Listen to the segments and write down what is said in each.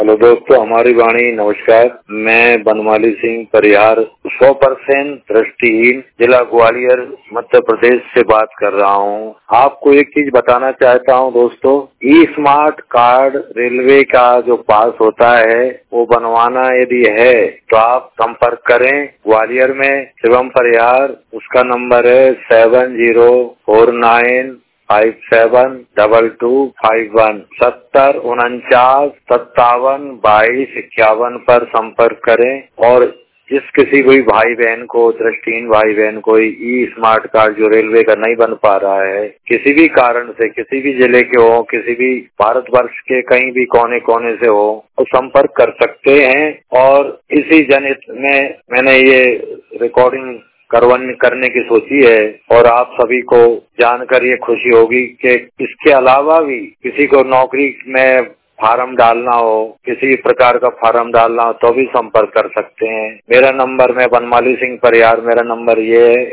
Hello दोस्तों, हमारी वाणी नमस्कार। मैं बनमाली सिंह परिहार 100% दृष्टिहीन जिला ग्वालियर मध्य प्रदेश से बात कर रहा हूँ। आपको एक चीज बताना चाहता हूँ दोस्तों, ई स्मार्ट कार्ड रेलवे का जो पास होता है वो बनवाना यदि है तो आप संपर्क करें ग्वालियर में शिवम परिहार। उसका नंबर है 7049 572251 7049 572251 पर संपर्क करें। और जिस किसी कोई भाई बहन को, दृष्टिहीन भाई बहन को ई स्मार्ट कार्ड जो रेलवे का नहीं बन पा रहा है, किसी भी कारण से, किसी भी जिले के हो, किसी भी भारतवर्ष के कहीं भी कोने कोने से हो, तो संपर्क कर सकते हैं। और इसी जनहित में मैंने ये रिकॉर्डिंग करने की सोची है और आप सभी को जानकर ये खुशी होगी कि इसके अलावा भी किसी को नौकरी में फार्म डालना हो, किसी प्रकार का फार्म डालना हो तो भी संपर्क कर सकते हैं। मेरा नंबर, मैं बनमाली सिंह परिहार, मेरा नंबर ये है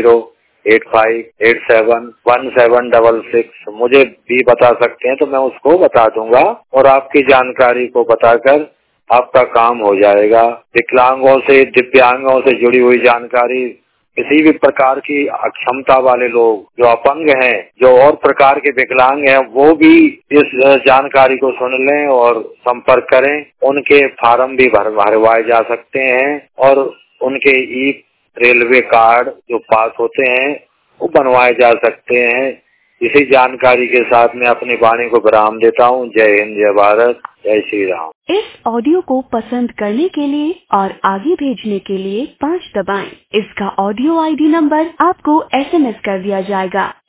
8085871766। मुझे भी बता सकते हैं तो मैं उसको बता दूंगा और आपकी जानकारी को बताकर आपका काम हो जाएगा। विकलांगों से, दिव्यांगों से जुड़ी हुई जानकारी, किसी भी प्रकार की अक्षमता वाले लोग, जो अपंग हैं, जो और प्रकार के विकलांग हैं, वो भी इस जानकारी को सुन लें और संपर्क करें। उनके फार्म भी भरवाए जा सकते हैं और उनके ई रेलवे कार्ड जो पास होते हैं वो बनवाए जा सकते हैं। इसी जानकारी के साथ मैं अपनी वाणी को विराम देता हूँ। जय हिंद, जय भारत, जय श्री राम। इस ऑडियो को पसंद करने के लिए और आगे भेजने के लिए 5 दबाएं। इसका ऑडियो ID नंबर आपको SMS कर दिया जाएगा।